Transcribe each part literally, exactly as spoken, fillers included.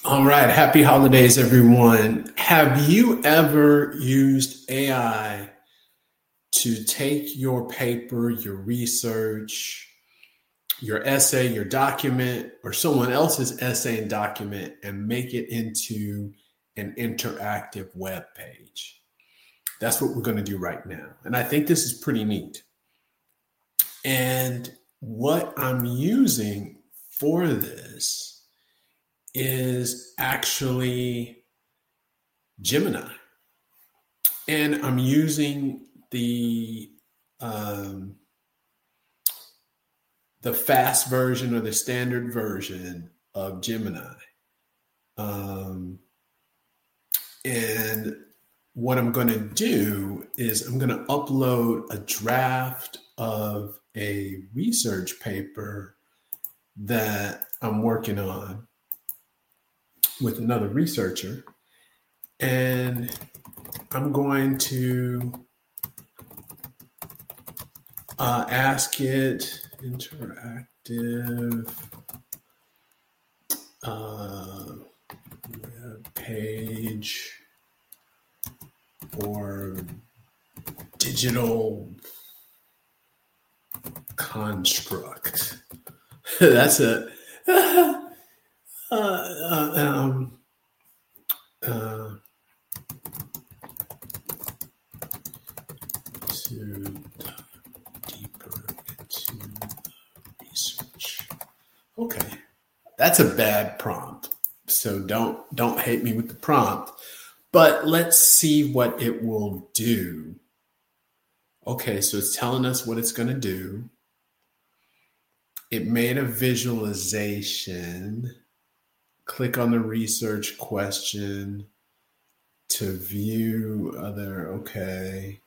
All right. Happy holidays, everyone. Have you ever used A I to take your paper, your research, your essay, your document, or someone else's essay and document and make it into an interactive web page? That's what we're going to do right now. And I think this is pretty neat. And what I'm using for this is actually Gemini. And I'm using the um, the fast version or the standard version of Gemini. Um, and what I'm going to do is I'm going to upload a draft of a research paper that I'm working on with another researcher. And I'm going to uh, ask it interactive uh, web page or digital construct. That's a uh, uh, um, uh, to dive deeper into the research. Okay, that's a bad prompt. So don't don't hate me with the prompt, but let's see what it will do. Okay, so it's telling us what it's going to do. It made a visualization. Click on the research question to view other, okay.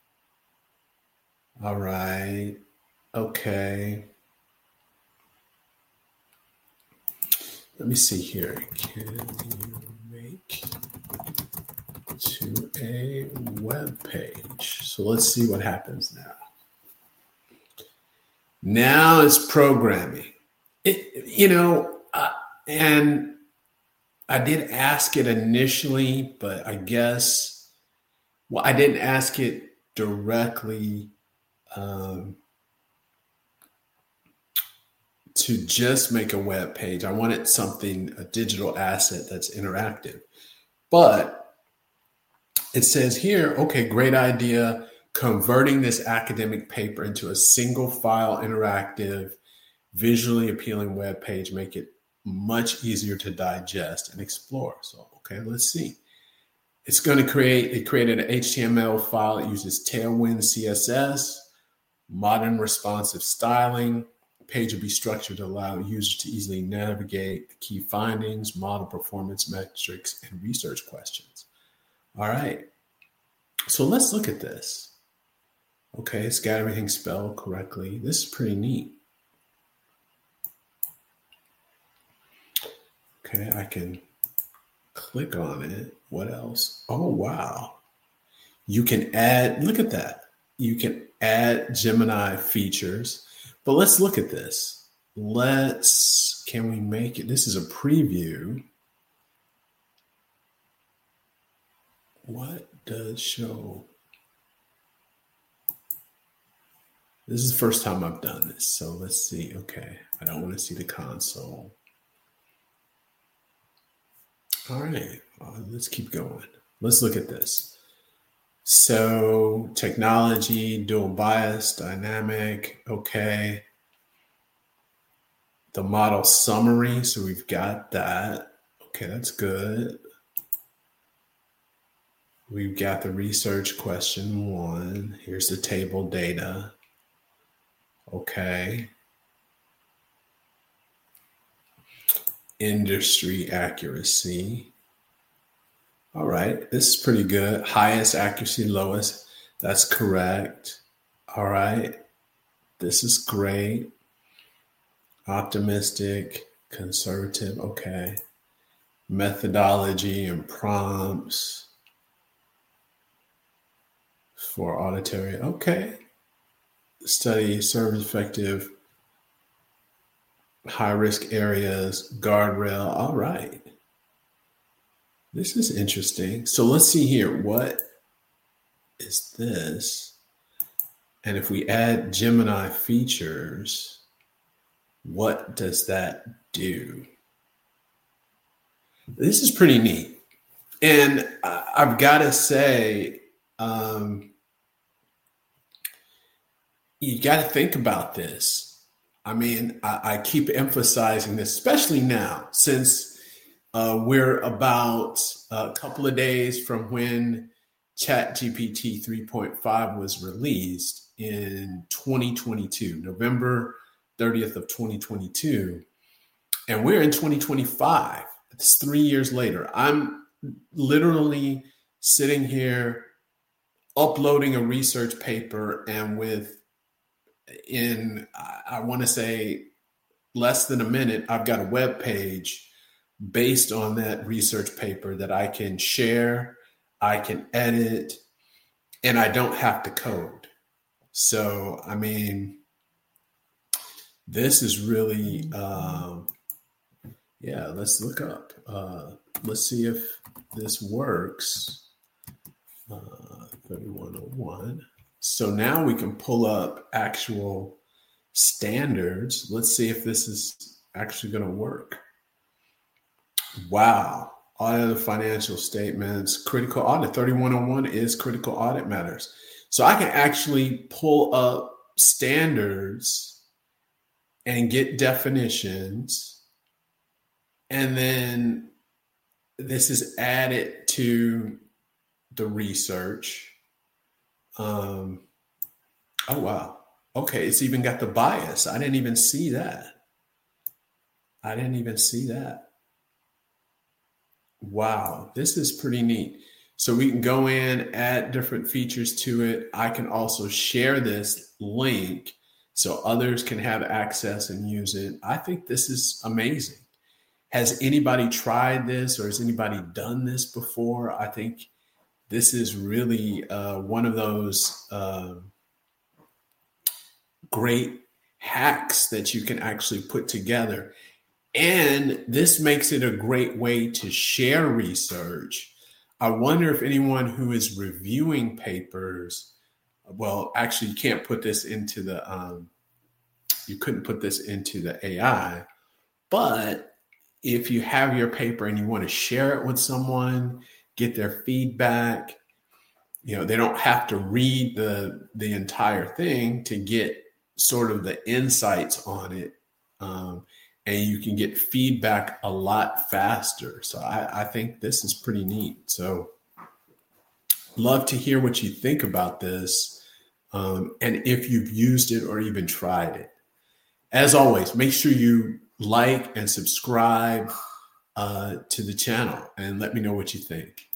All right, okay. Let me see here. Can you make to a web page? So let's see what happens now. Now it's programming. It, you know, uh, and I did ask it initially, but I guess, well, I didn't ask it directly um, to just make a web page. I wanted something, a digital asset that's interactive. But it says here, okay, great idea. Converting this academic paper into a single file, interactive, visually appealing web page, make it much easier to digest and explore. So, okay, let's see. It's going to create, it created an H T M L file. It uses Tailwind C S S, modern responsive styling. The page will be structured to allow users to easily navigate the key findings, model performance metrics, and research questions. All right. So let's look at this. Okay, it's got everything spelled correctly. This is pretty neat. Okay, I can click on it. What else? Oh, wow. You can add, look at that. You can add Gemini features, but let's look at this. Let's, can we make it? This is a preview. What does show? This is the first time I've done this. So let's see. Okay. I don't want to see the console. All right. Uh, let's keep going. Let's look at this. So technology, dual bias, dynamic. Okay. The model summary. So we've got that. Okay. That's good. We've got the research question one. Here's the table data. Okay. Industry accuracy. All right. This is pretty good. Highest accuracy, lowest. That's correct. All right. This is great. Optimistic, conservative. Okay. Methodology and prompts for auditory. Okay. Study service effective, high risk areas, guardrail. All right. This is interesting. So let's see here. What is this? And if we add Gemini features, what does that do? This is pretty neat. And I've got to say, um, you got to think about this. I mean, I, I keep emphasizing this, especially now, since uh, we're about a couple of days from when ChatGPT three point five was released in twenty twenty-two, November thirtieth of twenty twenty-two. And we're in twenty twenty-five. It's three years later. I'm literally sitting here uploading a research paper, and with in, I want to say, less than a minute, I've got a web page based on that research paper that I can share, I can edit, and I don't have to code. So, I mean, this is really, um, yeah, let's look up. Uh, let's see if this works. Uh, thirty-one oh one. So now we can pull up actual standards. Let's see if this is actually going to work. Wow. Audit of financial statements, critical audit. thirty-one oh one is critical audit matters. So I can actually pull up standards and get definitions. And then this is added to the research. Um, oh, wow. Okay, it's even got the bias. I didn't even see that. I didn't even see that. Wow, this is pretty neat. So we can go in, add different features to it. I can also share this link so others can have access and use it. I think this is amazing. Has anybody tried this, or has anybody done this before? I think this is really uh, one of those uh, great hacks that you can actually put together. And this makes it a great way to share research. I wonder if anyone who is reviewing papers, well, actually, you can't put this into the, um, you couldn't put this into the A I, but if you have your paper and you want to share it with someone, get their feedback, you know, they don't have to read the, the entire thing to get sort of the insights on it. Um, and you can get feedback a lot faster. So I, I think this is pretty neat. So love to hear what you think about this. Um, and if you've used it or even tried it. As always, make sure you like and subscribe uh, to the channel and let me know what you think.